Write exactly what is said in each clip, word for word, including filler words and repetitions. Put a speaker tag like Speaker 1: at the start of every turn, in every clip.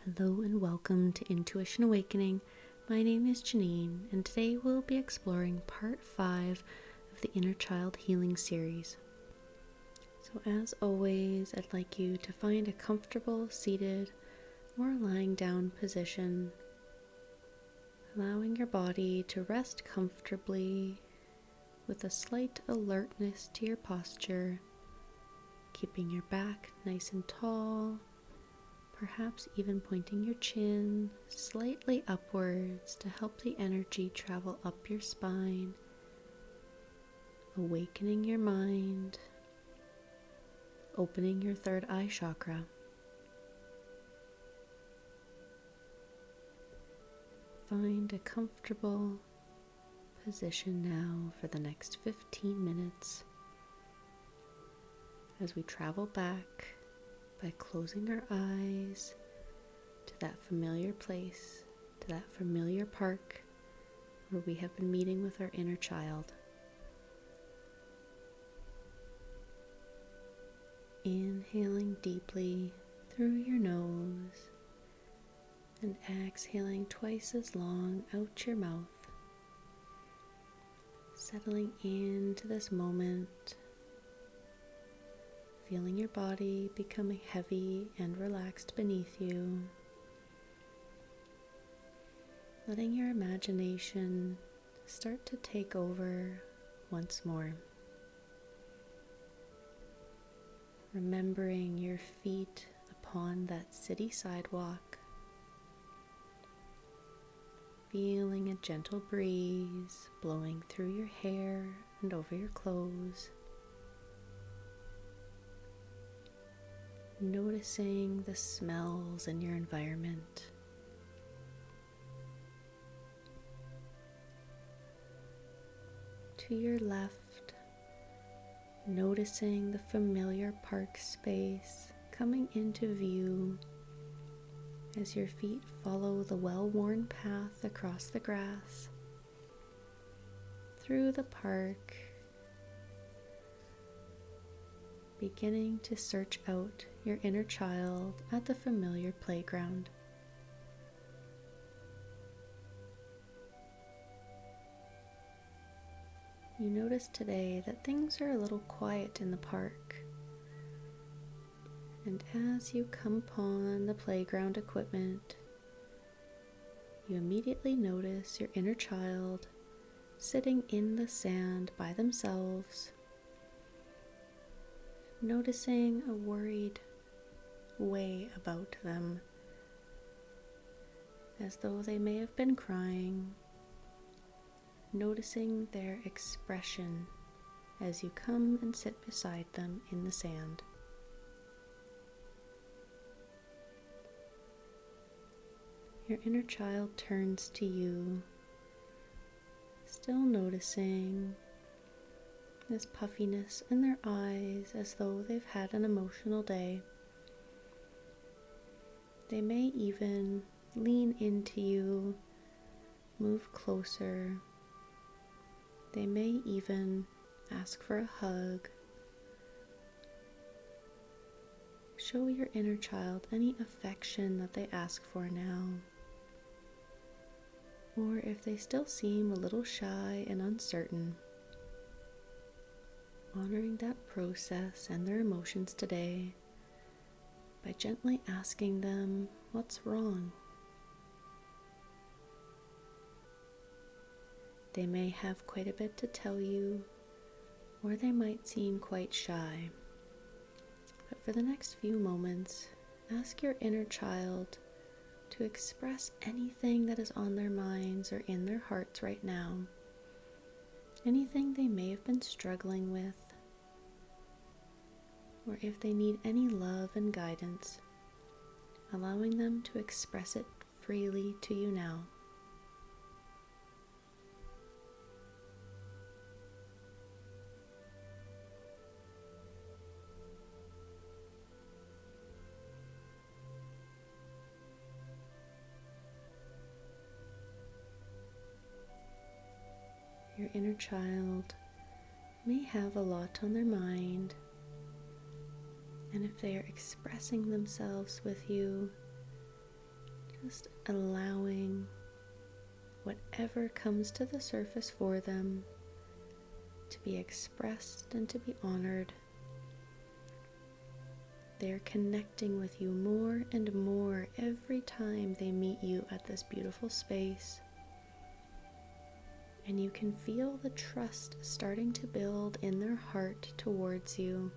Speaker 1: Hello and welcome to Intuition Awakening. My name is Janine, and today we'll be exploring part five of the Inner Child Healing series. So as always, I'd like you to find a comfortable seated or lying down position, allowing your body to rest comfortably with a slight alertness to your posture, keeping your back nice and tall, perhaps even pointing your chin slightly upwards to help the energy travel up your spine, awakening your mind, opening your third eye chakra. Find a comfortable position now for the next fifteen minutes as we travel back by closing our eyes to that familiar place, to that familiar park where we have been meeting with our inner child. Inhaling deeply through your nose and exhaling twice as long out your mouth, settling into this moment, feeling your body becoming heavy and relaxed beneath you, letting your imagination start to take over once more. Remembering your feet upon that city sidewalk, feeling a gentle breeze blowing through your hair and over your clothes. Noticing the smells in your environment. To your left, noticing the familiar park space coming into view as your feet follow the well-worn path across the grass, through the park, beginning to search out your inner child at the familiar playground. You notice today that things are a little quiet in the park, and as you come upon the playground equipment, you immediately notice your inner child sitting in the sand by themselves, noticing a worried way about them, as though they may have been crying, noticing their expression as you come and sit beside them in the sand. Your inner child turns to you, still noticing this puffiness in their eyes as though they've had an emotional day. They may even lean into you, move closer. They may even ask for a hug. Show your inner child any affection that they ask for now. Or if they still seem a little shy and uncertain, honoring that process and their emotions today by gently asking them what's wrong. They may have quite a bit to tell you, or they might seem quite shy. But for the next few moments, ask your inner child to express anything that is on their minds or in their hearts right now, anything they may have been struggling with, or if they need any love and guidance, allowing them to express it freely to you now. Your inner child may have a lot on their mind, and if they are expressing themselves with you, just allowing whatever comes to the surface for them to be expressed and to be honored. They're connecting with you more and more every time they meet you at this beautiful space. And you can feel the trust starting to build in their heart towards you.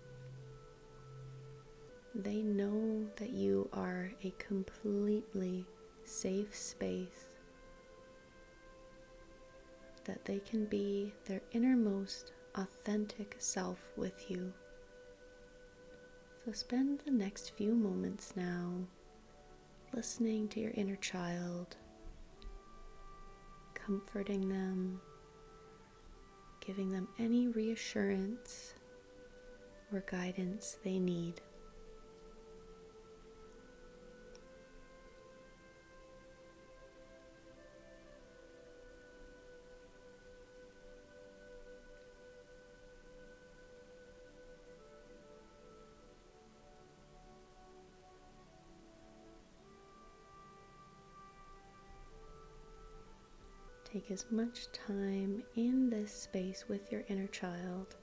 Speaker 1: They know that you are a completely safe space, that they can be their innermost authentic self with you. So spend the next few moments now listening to your inner child, comforting them, giving them any reassurance or guidance they need. Take as much time in this space with your inner child.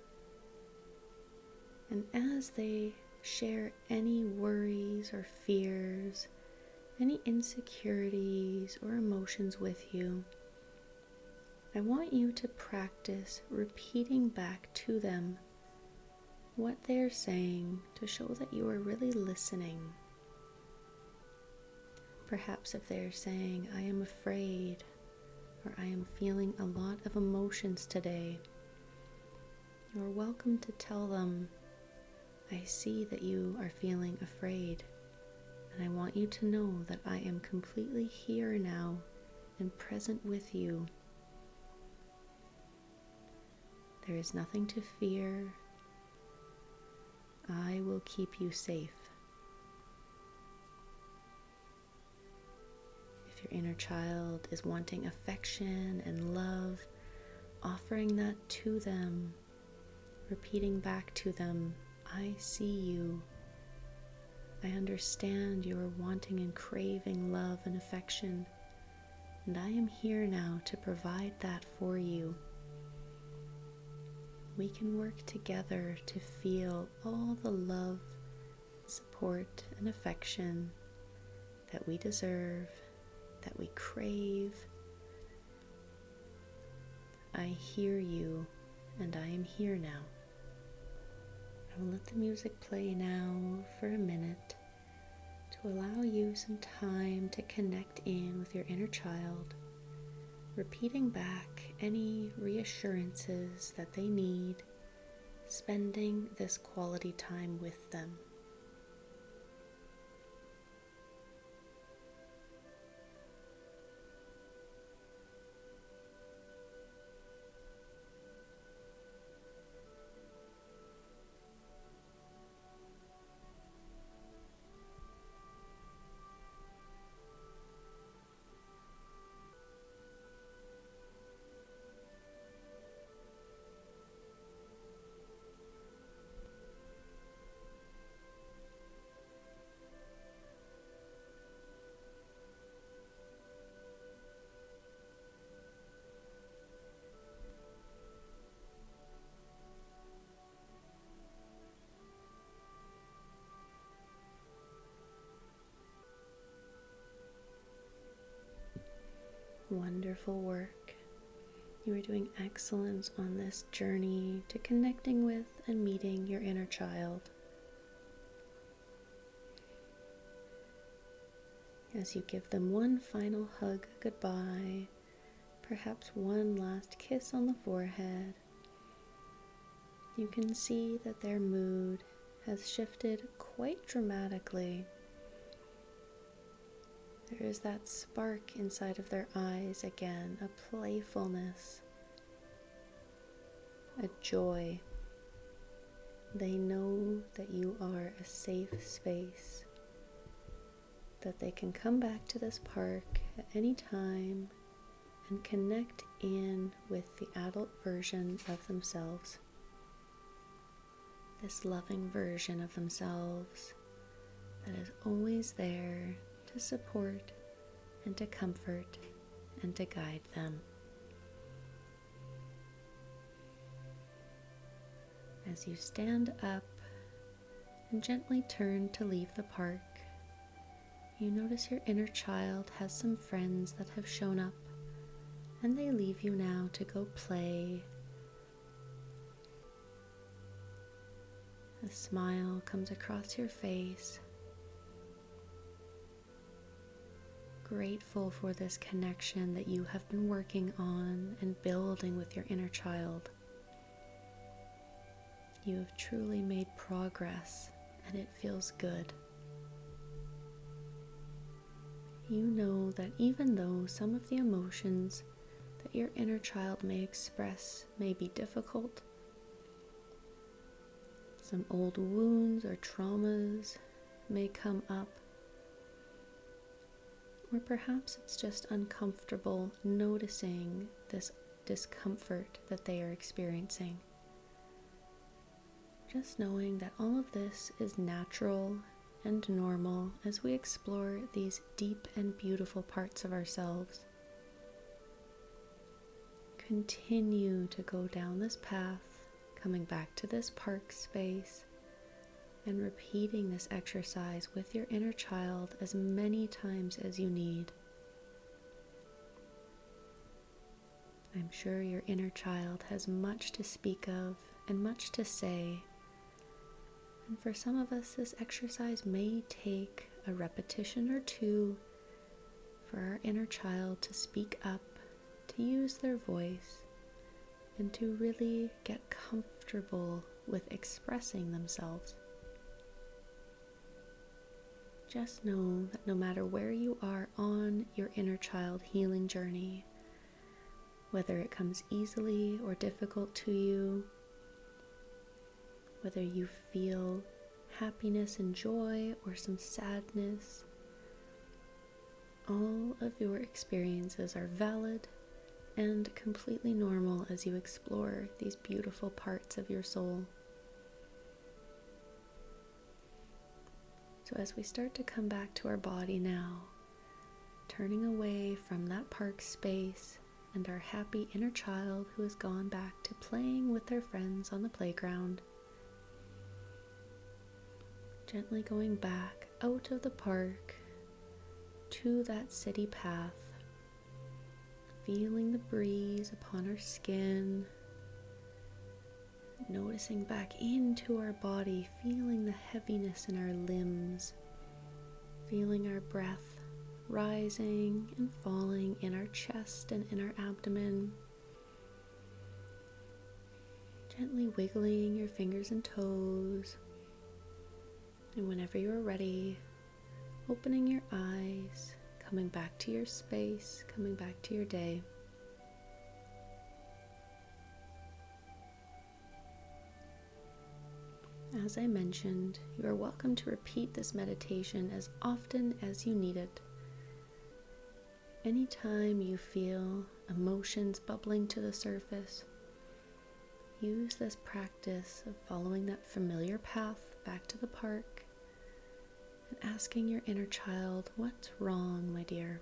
Speaker 1: And as they share any worries or fears, any insecurities or emotions with you, I want you to practice repeating back to them what they're saying to show that you are really listening. Perhaps if they're saying, "I am afraid," or "I am feeling a lot of emotions today," you're welcome to tell them, "I see that you are feeling afraid, and I want you to know that I am completely here now and present with you. There is nothing to fear. I will keep you safe." If your inner child is wanting affection and love, offering that to them, repeating back to them, "I see you. I understand you are wanting and craving love and affection, and I am here now to provide that for you." We can work together to feel all the love, support, and affection that we deserve, that we crave. I hear you, and I am here now. I will let the music play now for a minute to allow you some time to connect in with your inner child, repeating back any reassurances that they need, spending this quality time with them. Wonderful work. You are doing excellent on this journey to connecting with and meeting your inner child. As you give them one final hug goodbye, perhaps one last kiss on the forehead, you can see that their mood has shifted quite dramatically. There is that spark inside of their eyes again, a playfulness, a joy. They know that you are a safe space, that they can come back to this park at any time and connect in with the adult version of themselves, this loving version of themselves that is always there to to support and to comfort and to guide them. As you stand up and gently turn to leave the park, you notice your inner child has some friends that have shown up, and they leave you now to go play. A smile comes across your face, grateful for this connection that you have been working on and building with your inner child. You have truly made progress, and it feels good. You know that even though some of the emotions that your inner child may express may be difficult, some old wounds or traumas may come up, or perhaps it's just uncomfortable noticing this discomfort that they are experiencing. Just knowing that all of this is natural and normal as we explore these deep and beautiful parts of ourselves. Continue to go down this path, coming back to this park space and repeating this exercise with your inner child as many times as you need. I'm sure your inner child has much to speak of and much to say. And for some of us, this exercise may take a repetition or two for our inner child to speak up, to use their voice, and to really get comfortable with expressing themselves. Just know that no matter where you are on your inner child healing journey, whether it comes easily or difficult to you, whether you feel happiness and joy or some sadness, all of your experiences are valid and completely normal as you explore these beautiful parts of your soul. So as we start to come back to our body now, turning away from that park space and our happy inner child who has gone back to playing with their friends on the playground, gently going back out of the park to that city path, feeling the breeze upon our skin, noticing back into our body, feeling the heaviness in our limbs, feeling our breath rising and falling in our chest and in our abdomen, gently wiggling your fingers and toes. And whenever you are ready, opening your eyes, coming back to your space, coming back to your day. As I mentioned, you are welcome to repeat this meditation as often as you need it. Anytime you feel emotions bubbling to the surface, use this practice of following that familiar path back to the park and asking your inner child, "What's wrong, my dear?"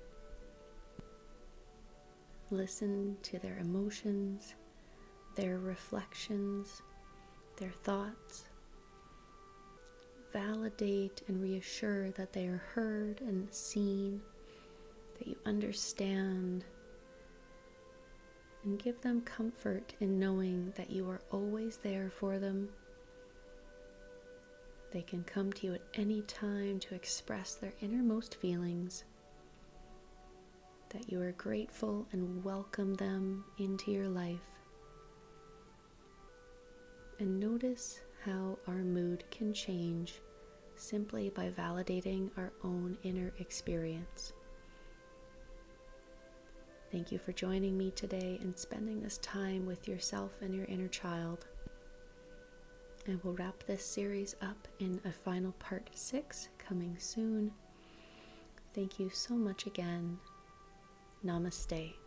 Speaker 1: Listen to their emotions, their reflections, their thoughts. Validate and reassure that they are heard and seen, that you understand, and give them comfort in knowing that you are always there for them. They can come to you at any time to express their innermost feelings, that you are grateful and welcome them into your life. And notice how our mood can change simply by validating our own inner experience. Thank you for joining me today and spending this time with yourself and your inner child. And we'll wrap this series up in a final part six coming soon. Thank you so much again. Namaste.